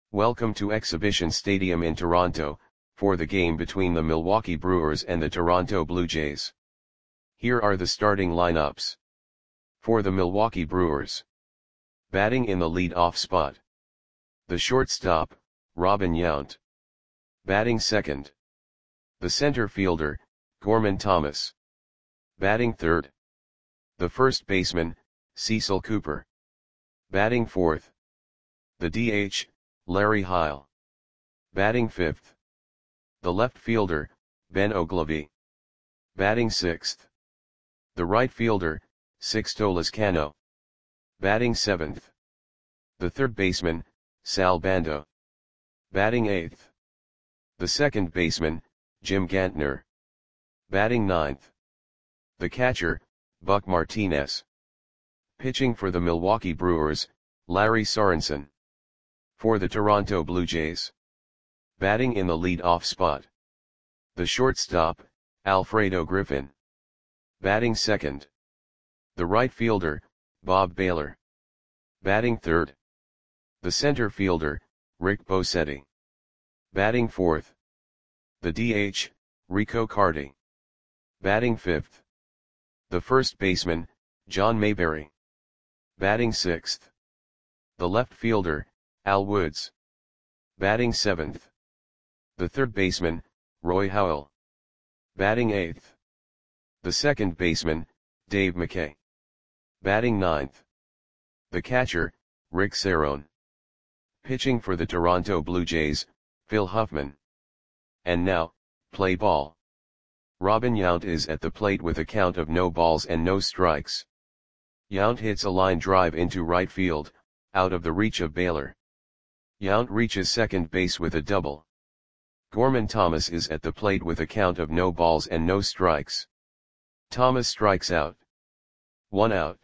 Welcome to Exhibition Stadium in Toronto, for the game between the Milwaukee Brewers and the Toronto Blue Jays. Here are the starting lineups. For the Milwaukee Brewers. Batting in the lead-off spot. The shortstop, Robin Yount. Batting second. The center fielder, Gorman Thomas. Batting third. The first baseman, Cecil Cooper. Batting fourth. The DH, Larry Heil. Batting fifth. The left fielder, Ben Oglivie. Batting sixth. The right fielder, Sixto Lizcano. Batting seventh. The third baseman, Sal Bando. Batting eighth. The second baseman, Jim Gantner. Batting ninth. The catcher, Buck Martinez. Pitching for the Milwaukee Brewers, Larry Sorensen. For the Toronto Blue Jays. Batting in the lead-off spot. The shortstop, Alfredo Griffin. Batting second. The right fielder, Bob Baylor. Batting third. The center fielder, Rick Bosetti. Batting fourth. The DH, Rico Carty. Batting fifth. The first baseman, John Mayberry. Batting sixth. The left fielder, Al Woods. Batting seventh. The third baseman, Roy Howell. Batting eighth. The second baseman, Dave McKay. Batting ninth. The catcher, Rick Cerone. Pitching for the Toronto Blue Jays, Phil Huffman. And now, play ball. Robin Yount is at the plate with a count of no balls and no strikes. Yount hits a line drive into right field, out of the reach of Baylor. Yount reaches second base with a double. Gorman Thomas is at the plate with a count of no balls and no strikes. Thomas strikes out. 1 out.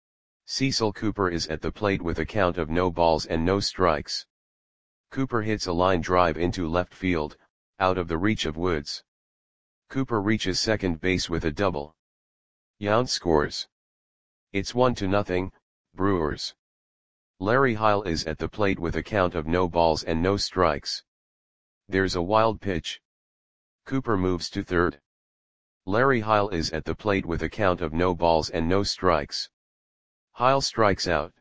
Cecil Cooper is at the plate with a count of no balls and no strikes. Cooper hits a line drive into left field, out of the reach of Woods. Cooper reaches second base with a double. Yount scores. It's 1-0, Brewers. Larry Heil is at the plate with a count of no balls and no strikes. There's a wild pitch. Cooper moves to third. Larry Heil is at the plate with a count of no balls and no strikes. Heil strikes out.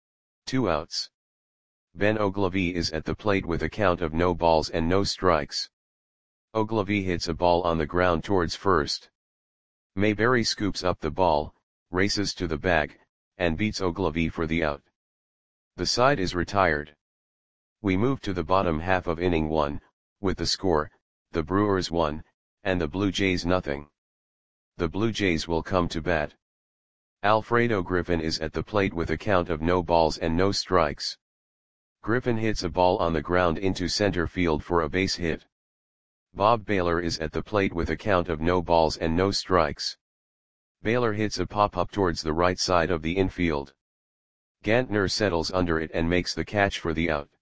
2 outs. Ben Oglivie is at the plate with a count of no balls and no strikes. Oglivie hits a ball on the ground towards first. Mayberry scoops up the ball, races to the bag, and beats Oglivie for the out. The side is retired. We move to the bottom half of inning 1, with the score, the Brewers 1, and the Blue Jays 0. The Blue Jays will come to bat. Alfredo Griffin is at the plate with a count of no balls and no strikes. Griffin hits a ball on the ground into center field for a base hit. Bob Baylor is at the plate with a count of no balls and no strikes. Baylor hits a pop-up towards the right side of the infield. Gantner settles under it and makes the catch for the out.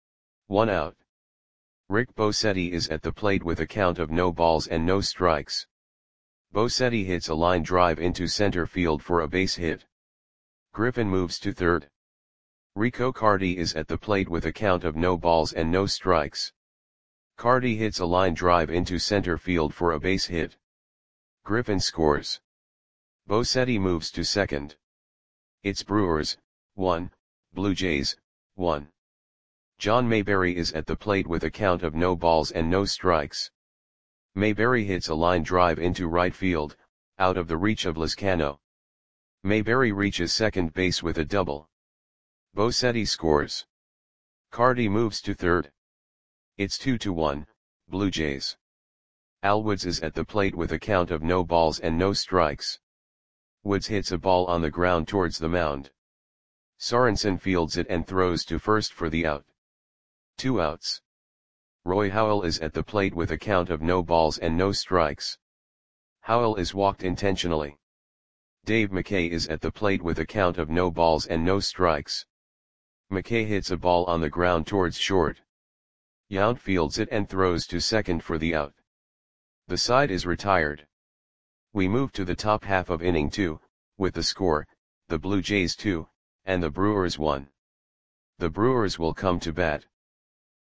1 out. Rick Bosetti is at the plate with a count of no balls and no strikes. Bosetti hits a line drive into center field for a base hit. Griffin moves to third. Rico Carty is at the plate with a count of no balls and no strikes. Carty hits a line drive into center field for a base hit. Griffin scores. Bosetti moves to second. It's Brewers 1, Blue Jays 1. John Mayberry is at the plate with a count of no balls and no strikes. Mayberry hits a line drive into right field, out of the reach of Lizcano. Mayberry reaches second base with a double. Bosetti scores. Carty moves to third. It's 2-1, Blue Jays. Al Woods is at the plate with a count of no balls and no strikes. Woods hits a ball on the ground towards the mound. Sorensen fields it and throws to first for the out. 2 outs. Roy Howell is at the plate with a count of no balls and no strikes. Howell is walked intentionally. Dave McKay is at the plate with a count of no balls and no strikes. McKay hits a ball on the ground towards short. Yount fields it and throws to second for the out. The side is retired. We move to the top half of inning 2, with the score, the Blue Jays 2, and the Brewers 1. The Brewers will come to bat.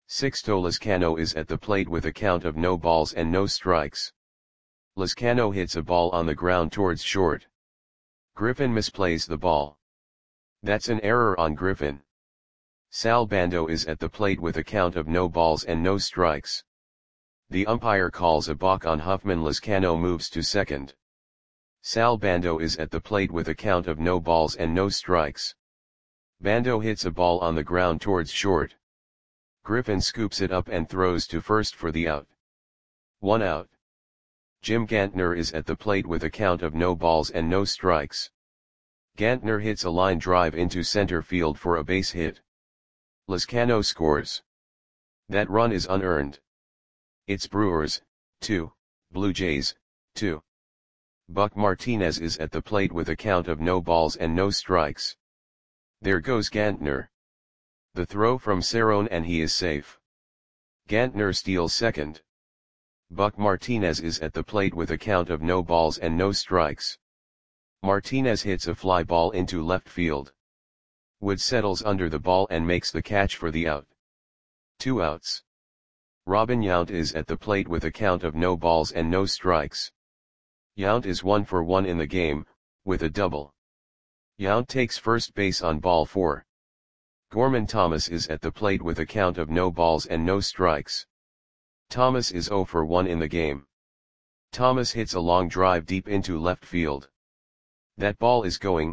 Sixto Lezcano is at the plate with a count of no balls and no strikes. Lezcano hits a ball on the ground towards short. Griffin misplays the ball. That's an error on Griffin. Sal Bando is at the plate with a count of no balls and no strikes. The umpire calls a balk on Huffman. Lezcano moves to second. Sal Bando is at the plate with a count of no balls and no strikes. Bando hits a ball on the ground towards short. Griffin scoops it up and throws to first for the out. 1 out. Jim Gantner is at the plate with a count of no balls and no strikes. Gantner hits a line drive into center field for a base hit. Lezcano scores. That run is unearned. It's Brewers, 2, Blue Jays, 2. Buck Martinez is at the plate with a count of no balls and no strikes. There goes Gantner. The throw from Cerrone and he is safe. Gantner steals second. Buck Martinez is at the plate with a count of no balls and no strikes. Martinez hits a fly ball into left field. Wood settles under the ball and makes the catch for the out. 2 outs. Robin Yount is at the plate with a count of no balls and no strikes. Yount is 1 for 1 in the game, with a double. Yount takes first base on ball 4. Gorman Thomas is at the plate with a count of no balls and no strikes. Thomas is 0 for 1 in the game. Thomas hits a long drive deep into left field. That ball is gone.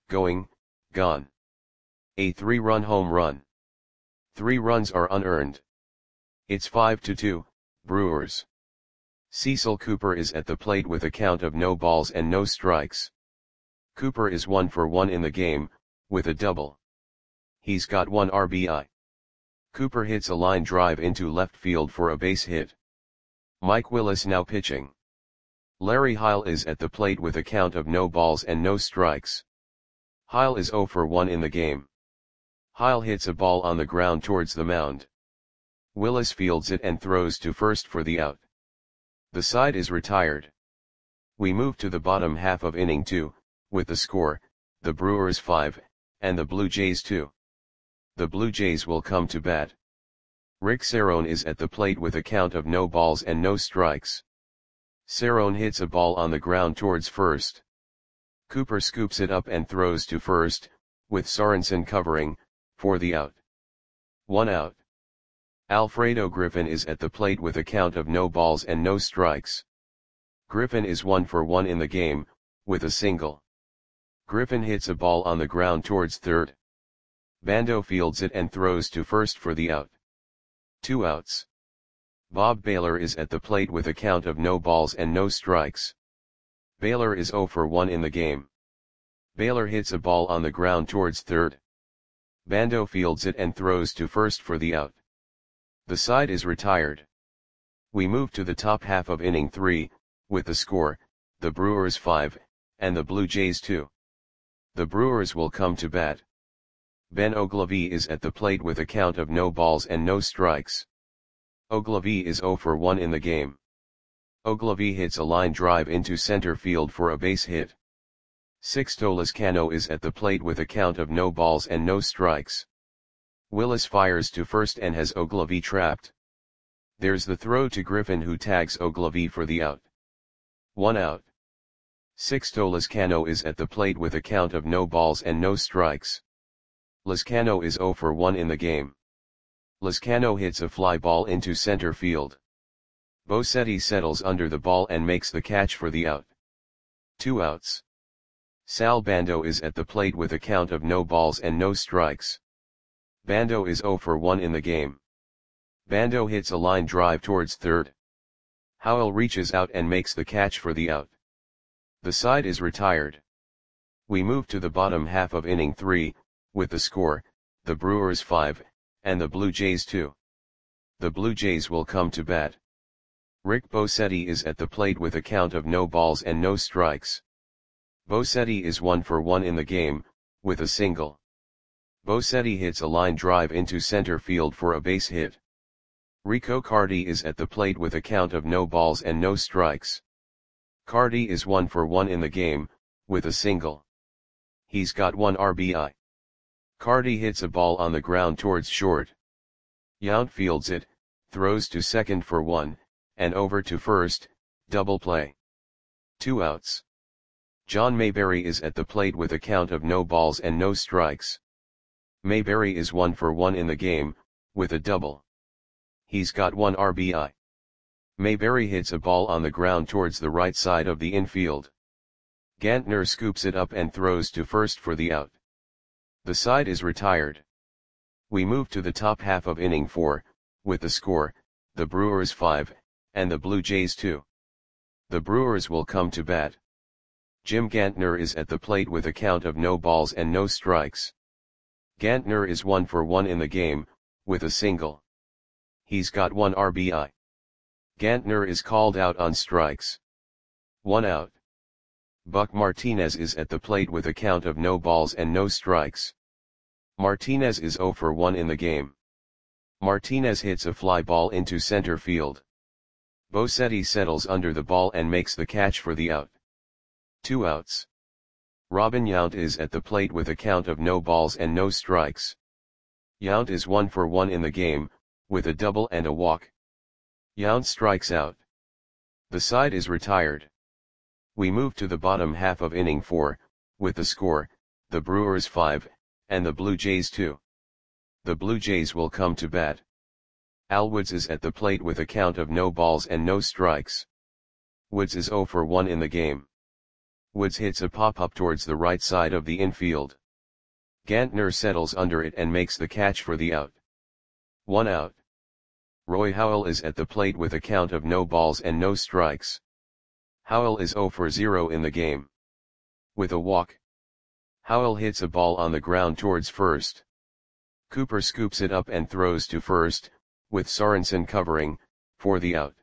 A 3-run home run. 3 runs are unearned. It's 5-2, Brewers. Cecil Cooper is at the plate with a count of no balls and no strikes. Cooper is 1 for 1 in the game, with a double. He's got 1 RBI. Cooper hits a line drive into left field for a base hit. Mike Willis now pitching. Larry Heil is at the plate with a count of no balls and no strikes. Heil is 0 for 1 in the game. Heil hits a ball on the ground towards the mound. Willis fields it and throws to first for the out. The side is retired. We move to the bottom half of inning 2, with the score, the Brewers 5, and the Blue Jays 2. The Blue Jays will come to bat. Rick Cerrone is at the plate with a count of no balls and no strikes. Cerrone hits a ball on the ground towards first. Cooper scoops it up and throws to first, with Sorensen covering, for the out. 1 out. Alfredo Griffin is at the plate with a count of no balls and no strikes. Griffin is 1 for 1 in the game, with a single. Griffin hits a ball on the ground towards third. Bando fields it and throws to first for the out. 2 outs. Bob Baylor is at the plate with a count of no balls and no strikes. Baylor is 0 for 1 in the game. Baylor hits a ball on the ground towards third. Bando fields it and throws to first for the out. The side is retired. We move to the top half of inning 3, with the score, the Brewers 5, and the Blue Jays 2. The Brewers will come to bat. Ben Oglivie is at the plate with a count of no balls and no strikes. Oglivie is 0 for 1 in the game. Oglivie hits a line drive into center field for a base hit. Sixto Lezcano is at the plate with a count of no balls and no strikes. Willis fires to first and has Oglivie trapped. There's the throw to Griffin who tags Oglivie for the out. 1 out. Sixto Lezcano is at the plate with a count of no balls and no strikes. Lezcano is 0 for 1 in the game. Lezcano hits a fly ball into center field. Bosetti settles under the ball and makes the catch for the out. 2 outs. Sal Bando is at the plate with a count of no balls and no strikes. Bando is 0 for 1 in the game. Bando hits a line drive towards third. Howell reaches out and makes the catch for the out. The side is retired. We move to the bottom half of inning 3, with the score, the Brewers 5, and the Blue Jays 2. The Blue Jays will come to bat. Rick Bosetti is at the plate with a count of no balls and no strikes. Bosetti is 1 for 1 in the game, with a single. Bosetti hits a line drive into center field for a base hit. Rico Cardi is at the plate with a count of no balls and no strikes. Cardi is 1 for 1 in the game, with a single. He's got 1 RBI. Cardi hits a ball on the ground towards short. Yount fields it, throws to second for 1, and over to first, double play. 2 outs. John Mayberry is at the plate with a count of no balls and no strikes. Mayberry is 1 for 1 in the game, with a double. He's got 1 RBI. Mayberry hits a ball on the ground towards the right side of the infield. Gantner scoops it up and throws to first for the out. The side is retired. We move to the top half of inning 4, with the score, the Brewers 5, and the Blue Jays 2. The Brewers will come to bat. Jim Gantner is at the plate with a count of no balls and no strikes. Gantner is 1 for 1 in the game, with a single. He's got 1 RBI. Gantner is called out on strikes. 1 out. Buck Martinez is at the plate with a count of no balls and no strikes. Martinez is 0 for 1 in the game. Martinez hits a fly ball into center field. Bosetti settles under the ball and makes the catch for the out. 2 outs. Robin Yount is at the plate with a count of no balls and no strikes. Yount is 1 for 1 in the game, with a double and a walk. Yount strikes out. The side is retired. We move to the bottom half of inning 4, with the score, the Brewers 5, and the Blue Jays 2. The Blue Jays will come to bat. Al Woods is at the plate with a count of no balls and no strikes. Woods is 0 for 1 in the game. Woods hits a pop-up towards the right side of the infield. Gantner settles under it and makes the catch for the out. 1 out. Roy Howell is at the plate with a count of no balls and no strikes. Howell is 0 for 0 in the game. With a walk. Howell hits a ball on the ground towards first. Cooper scoops it up and throws to first, with Sorensen covering, for the out.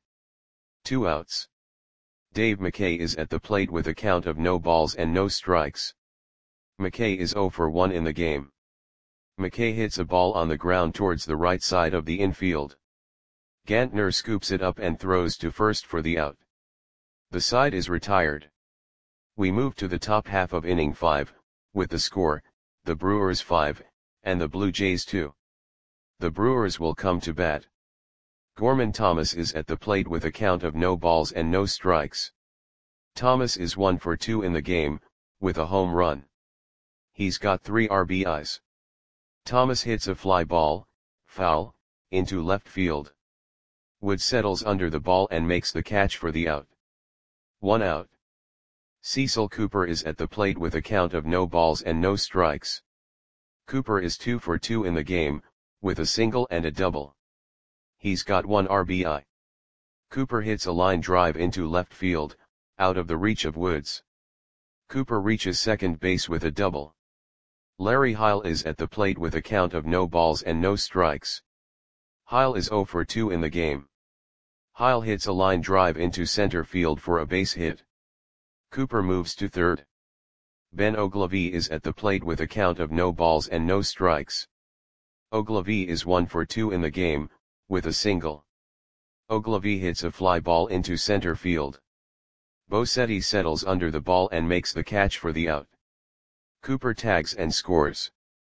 2 outs. Dave McKay is at the plate with a count of no balls and no strikes. McKay is 0 for 1 in the game. McKay hits a ball on the ground towards the right side of the infield. Gantner scoops it up and throws to first for the out. The side is retired. We move to the top half of inning 5, with the score, the Brewers 5, and the Blue Jays 2. The Brewers will come to bat. Gorman Thomas is at the plate with a count of no balls and no strikes. Thomas is 1 for 2 in the game, with a home run. He's got 3 RBIs. Thomas hits a fly ball, foul, into left field. Wood settles under the ball and makes the catch for the out. 1 out. Cecil Cooper is at the plate with a count of no balls and no strikes. Cooper is 2 for 2 in the game, with a single and a double. He's got 1 RBI. Cooper hits a line drive into left field, out of the reach of Woods. Cooper reaches second base with a double. Larry Heil is at the plate with a count of no balls and no strikes. Heil is 0 for 2 in the game. Heil hits a line drive into center field for a base hit. Cooper moves to third. Ben Ogilvie is at the plate with a count of no balls and no strikes. Ogilvie is 1 for 2 in the game, with a single. Ogilvie hits a fly ball into center field. Bosetti settles under the ball and makes the catch for the out. Cooper tags and scores.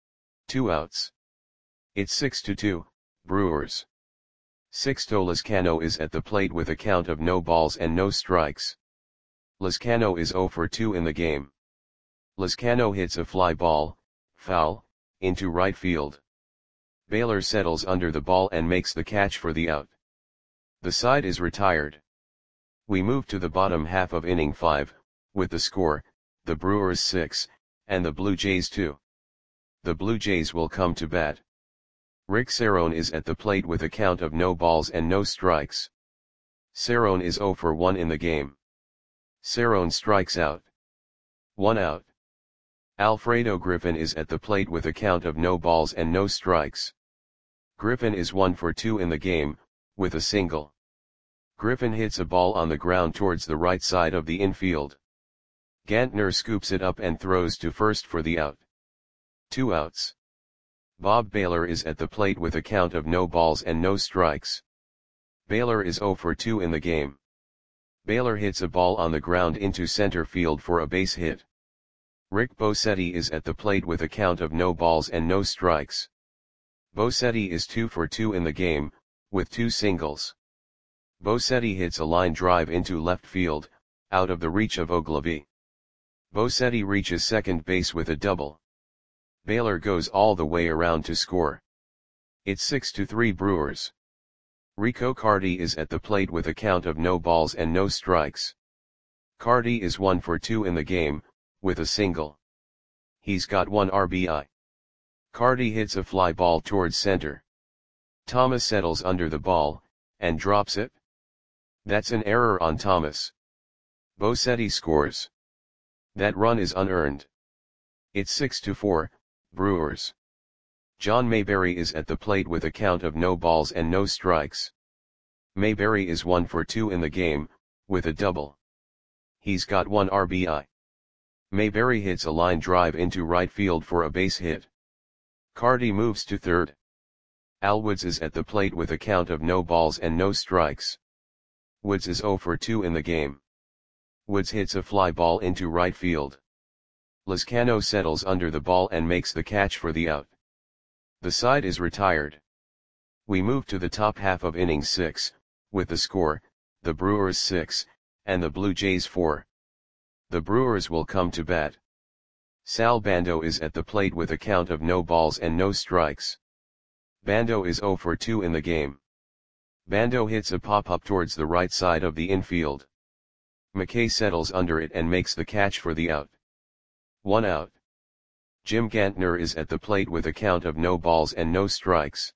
2 outs. It's 6-2, Brewers. Sixto Lizcano is at the plate with a count of no balls and no strikes. Lizcano is 0 for 2 in the game. Lizcano hits a fly ball, foul, into right field. Baylor settles under the ball and makes the catch for the out. The side is retired. We move to the bottom half of inning 5, with the score, the Brewers 6, and the Blue Jays 2. The Blue Jays will come to bat. Rick Cerrone is at the plate with a count of no balls and no strikes. Cerrone is 0 for 1 in the game. Cerrone strikes out. 1 out. Alfredo Griffin is at the plate with a count of no balls and no strikes. Griffin is 1 for 2 in the game, with a single. Griffin hits a ball on the ground towards the right side of the infield. Gantner scoops it up and throws to first for the out. 2 outs. Bob Baylor is at the plate with a count of no balls and no strikes. Baylor is 0 for 2 in the game. Baylor hits a ball on the ground into center field for a base hit. Rick Bosetti is at the plate with a count of no balls and no strikes. Bosetti is 2 for 2 in the game, with 2 singles. Bosetti hits a line drive into left field, out of the reach of Ogilvy. Bosetti reaches second base with a double. Baylor goes all the way around to score. It's 6-3 Brewers. Rico Carty is at the plate with a count of no balls and no strikes. Carty is 1 for 2 in the game, with a single. He's got 1 RBI. Carty hits a fly ball towards center. Thomas settles under the ball, and drops it. That's an error on Thomas. Bosetti scores. That run is unearned. It's 6-4, Brewers. John Mayberry is at the plate with a count of no balls and no strikes. Mayberry is 1 for 2 in the game, with a double. He's got 1 RBI. Mayberry hits a line drive into right field for a base hit. Carty moves to third. Al Woods is at the plate with a count of no balls and no strikes. Woods is 0 for 2 in the game. Woods hits a fly ball into right field. Lizcano settles under the ball and makes the catch for the out. The side is retired. We move to the top half of inning 6, with the score, the Brewers 6, and the Blue Jays 4. The Brewers will come to bat. Sal Bando is at the plate with a count of no balls and no strikes. Bando is 0 for 2 in the game. Bando hits a pop-up towards the right side of the infield. McKay settles under it and makes the catch for the out. 1 out. Jim Gantner is at the plate with a count of no balls and no strikes.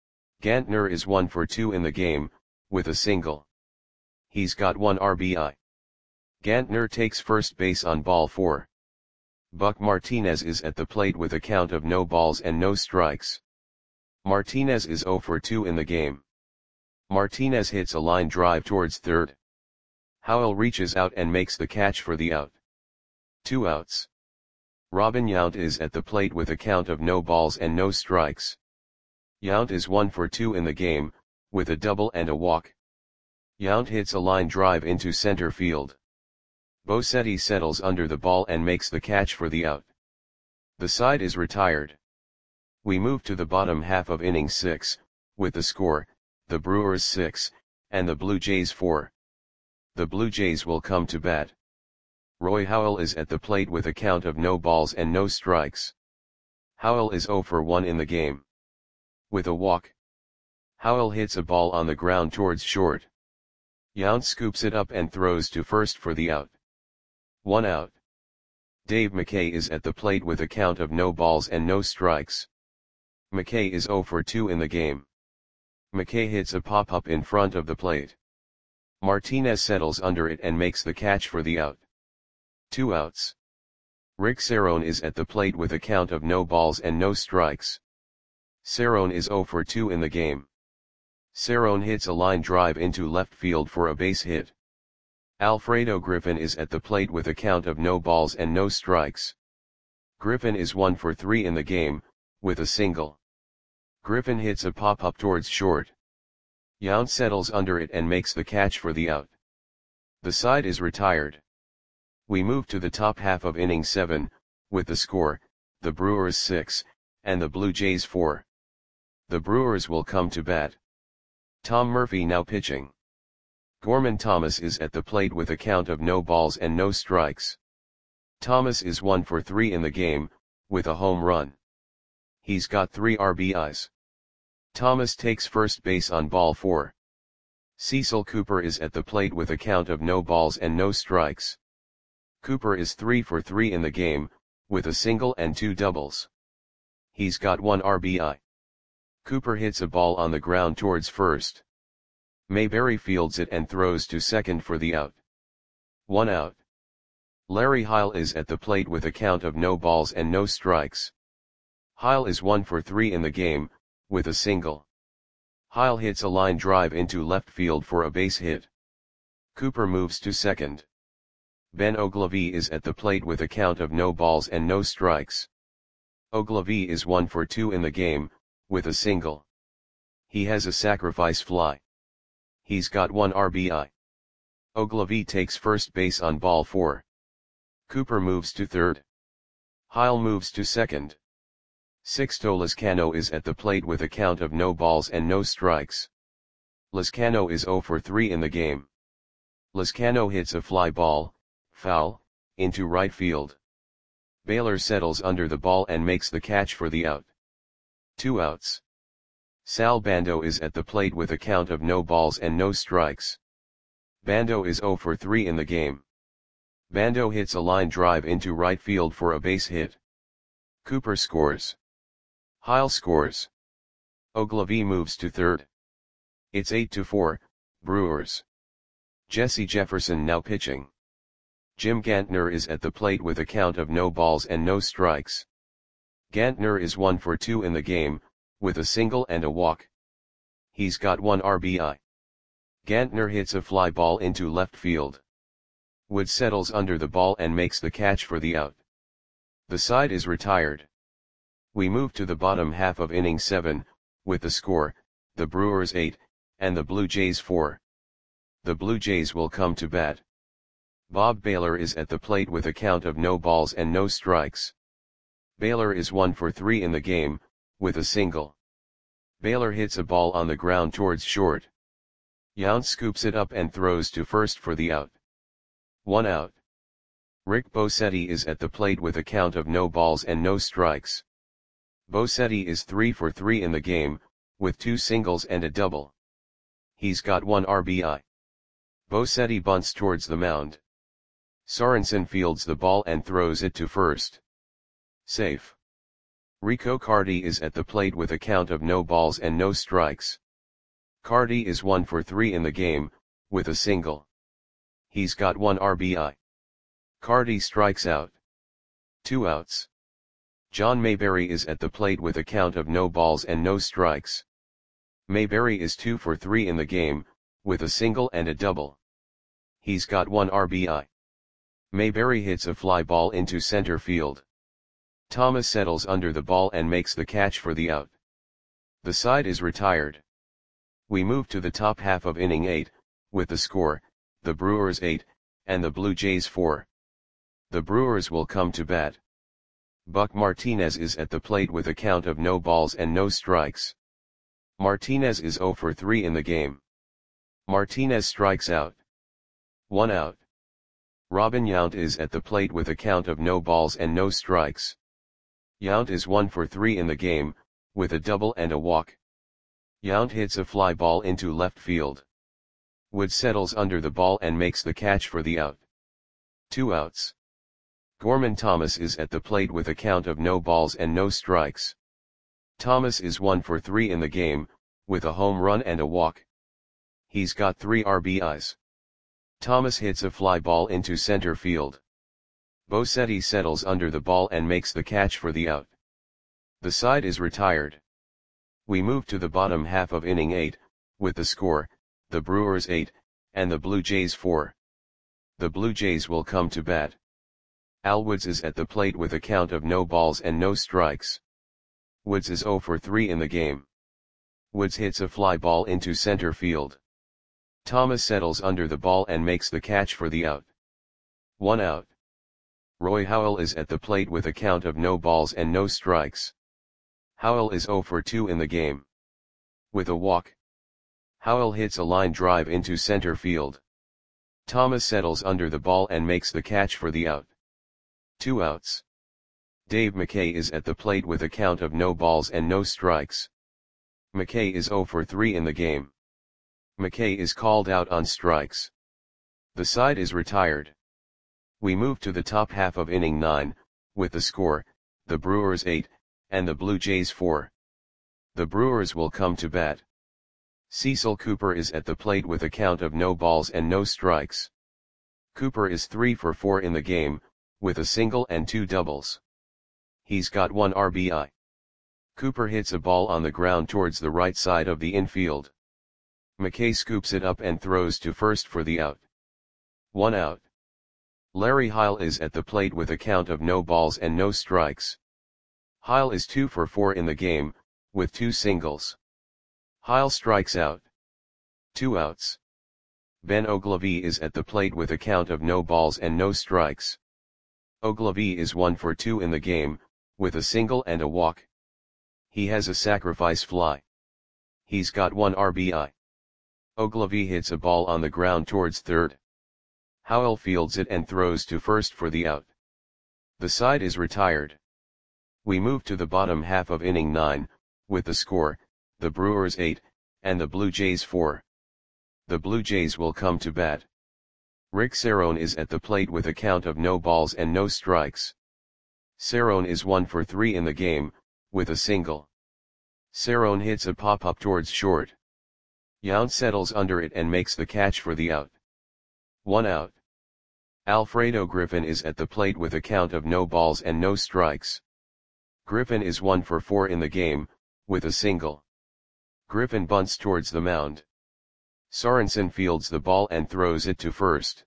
Gantner is 1 for 2 in the game, with a single. He's got 1 RBI. Gantner takes first base on ball 4. Buck Martinez is at the plate with a count of no balls and no strikes. Martinez is 0 for 2 in the game. Martinez hits a line drive towards third. Howell reaches out and makes the catch for the out. 2 outs. Robin Yount is at the plate with a count of no balls and no strikes. Yount is 1 for 2 in the game, with a double and a walk. Yount hits a line drive into center field. Bosetti settles under the ball and makes the catch for the out. The side is retired. We move to the bottom half of inning 6, with the score, the Brewers 6, and the Blue Jays 4. The Blue Jays will come to bat. Roy Howell is at the plate with a count of no balls and no strikes. Howell is 0 for 1 in the game. With a walk. Howell hits a ball on the ground towards short. Yount scoops it up and throws to first for the out. 1 out. Dave McKay is at the plate with a count of no balls and no strikes. McKay is 0 for 2 in the game. McKay hits a pop-up in front of the plate. Martinez settles under it and makes the catch for the out. 2 outs. Rick Cerrone is at the plate with a count of no balls and no strikes. Cerrone is 0 for 2 in the game. Cerrone hits a line drive into left field for a base hit. Alfredo Griffin is at the plate with a count of no balls and no strikes. Griffin is 1 for 3 in the game, with a single. Griffin hits a pop-up towards short. Yount settles under it and makes the catch for the out. The side is retired. We move to the top half of inning 7, with the score, the Brewers 6, and the Blue Jays 4. The Brewers will come to bat. Tom Murphy now pitching. Gorman Thomas is at the plate with a count of no balls and no strikes. Thomas is 1 for 3 in the game, with a home run. He's got 3 RBIs. Thomas takes first base on ball 4. Cecil Cooper is at the plate with a count of no balls and no strikes. Cooper is 3 for 3 in the game, with a single and 2 doubles. He's got 1 RBI. Cooper hits a ball on the ground towards first. Mayberry fields it and throws to second for the out. 1 out. Larry Heil is at the plate with a count of no balls and no strikes. Heil is 1 for 3 in the game, with a single. Heil hits a line drive into left field for a base hit. Cooper moves to second. Ben Ogilvy is at the plate with a count of no balls and no strikes. Ogilvy is 1 for 2 in the game, with a single. He has a sacrifice fly. He's got 1 RBI. Ogilvy takes first base on ball 4. Cooper moves to third. Heil moves to second. Sixto Lezcano is at the plate with a count of no balls and no strikes. Lezcano is 0 for 3 in the game. Lezcano hits a fly ball, foul, into right field. Baylor settles under the ball and makes the catch for the out. 2 outs. Sal Bando is at the plate with a count of no balls and no strikes. Bando is 0 for 3 in the game. Bando hits a line drive into right field for a base hit. Cooper scores. Heil scores. Ogilvie moves to third. It's 8-4, Brewers. Jesse Jefferson now pitching. Jim Gantner is at the plate with a count of no balls and no strikes. Gantner is 1 for 2 in the game, with a single and a walk. He's got 1 RBI. Gantner hits a fly ball into left field. Wood settles under the ball and makes the catch for the out. The side is retired. We move to the bottom half of inning 7, with the score, the Brewers 8, and the Blue Jays 4. The Blue Jays will come to bat. Bob Baylor is at the plate with a count of no balls and no strikes. Baylor is 1 for 3 in the game, with a single. Baylor hits a ball on the ground towards short. Yount scoops it up and throws to first for the out. 1 out. Rick Bosetti is at the plate with a count of no balls and no strikes. Bosetti is 3 for 3 in the game, with 2 singles and a double. He's got 1 RBI. Bosetti bunts towards the mound. Sorensen fields the ball and throws it to first. Safe. Rico Carty is at the plate with a count of no balls and no strikes. Carty is 1 for 3 in the game, with a single. He's got 1 RBI. Carty strikes out. 2 outs. John Mayberry is at the plate with a count of no balls and no strikes. Mayberry is 2 for 3 in the game, with a single and a double. He's got 1 RBI. Mayberry hits a fly ball into center field. Thomas settles under the ball and makes the catch for the out. The side is retired. We move to the top half of inning 8, with the score, the Brewers 8, and the Blue Jays 4. The Brewers will come to bat. Buck Martinez is at the plate with a count of no balls and no strikes. Martinez is 0 for 3 in the game. Martinez strikes out. 1 out. Robin Yount is at the plate with a count of no balls and no strikes. Yount is 1 for 3 in the game, with a double and a walk. Yount hits a fly ball into left field. Wood settles under the ball and makes the catch for the out. 2 outs. Gorman Thomas is at the plate with a count of no balls and no strikes. Thomas is 1 for 3 in the game, with a home run and a walk. He's got 3 RBIs. Thomas hits a fly ball into center field. Bosetti settles under the ball and makes the catch for the out. The side is retired. We move to the bottom half of inning 8, with the score, the Brewers 8, and the Blue Jays 4. The Blue Jays will come to bat. Al Woods is at the plate with a count of no balls and no strikes. Woods is 0 for 3 in the game. Woods hits a fly ball into center field. Thomas settles under the ball and makes the catch for the out. 1 out. Roy Howell is at the plate with a count of no balls and no strikes. Howell is 0 for 2 in the game. With a walk. Howell hits a line drive into center field. Thomas settles under the ball and makes the catch for the out. 2 outs. Dave McKay is at the plate with a count of no balls and no strikes. McKay is 0 for 3 in the game. McKay is called out on strikes. The side is retired. We move to the top half of inning 9, with the score, the Brewers 8, and the Blue Jays 4. The Brewers will come to bat. Cecil Cooper is at the plate with a count of no balls and no strikes. Cooper is 3 for 4 in the game, with a single and 2 doubles. He's got 1 RBI. Cooper hits a ball on the ground towards the right side of the infield. McKay scoops it up and throws to first for the out. 1 out. Larry Heil is at the plate with a count of no balls and no strikes. Heil is 2 for 4 in the game, with 2 singles. Heil strikes out. 2 outs. Ben Ogilvie is at the plate with a count of no balls and no strikes. Ogilvie is 1 for 2 in the game, with a single and a walk. He has a sacrifice fly. He's got 1 RBI. Ogilvy hits a ball on the ground towards third. Howell fields it and throws to first for the out. The side is retired. We move to the bottom half of inning 9, with the score, the Brewers 8, and the Blue Jays 4. The Blue Jays will come to bat. Rick Cerrone is at the plate with a count of no balls and no strikes. Cerrone is 1 for 3 in the game, with a single. Cerrone hits a pop-up towards short. Yount settles under it and makes the catch for the out. 1 out. Alfredo Griffin is at the plate with a count of no balls and no strikes. Griffin is 1 for 4 in the game, with a single. Griffin bunts towards the mound. Sorensen fields the ball and throws it to first.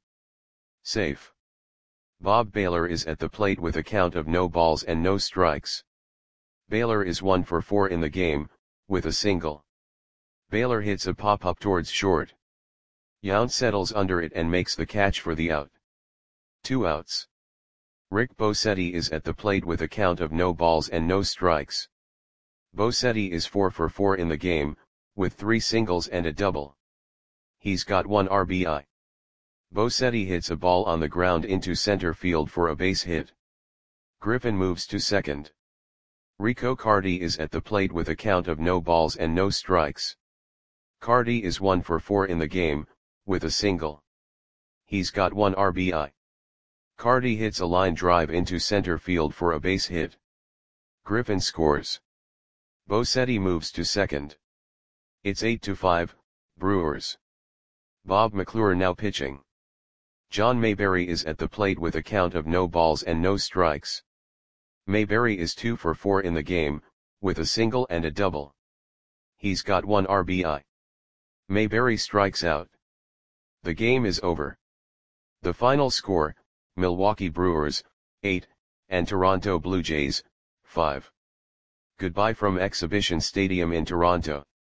Safe. Bob Baylor is at the plate with a count of no balls and no strikes. Baylor is 1 for 4 in the game, with a single. Baylor hits a pop-up towards short. Yount settles under it and makes the catch for the out. 2 outs. Rick Bosetti is at the plate with a count of no balls and no strikes. Bosetti is 4 for 4 in the game, with 3 singles and a double. He's got 1 RBI. Bosetti hits a ball on the ground into center field for a base hit. Griffin moves to second. Rico Carty is at the plate with a count of no balls and no strikes. Carty is 1 for 4 in the game, with a single. He's got 1 RBI. Carty hits a line drive into center field for a base hit. Griffin scores. Bosetti moves to second. It's 8-5, Brewers. Bob McClure now pitching. John Mayberry is at the plate with a count of no balls and no strikes. Mayberry is 2 for 4 in the game, with a single and a double. He's got 1 RBI. Mayberry strikes out. The game is over. The final score, Milwaukee Brewers, 8, and Toronto Blue Jays, 5. Goodbye from Exhibition Stadium in Toronto.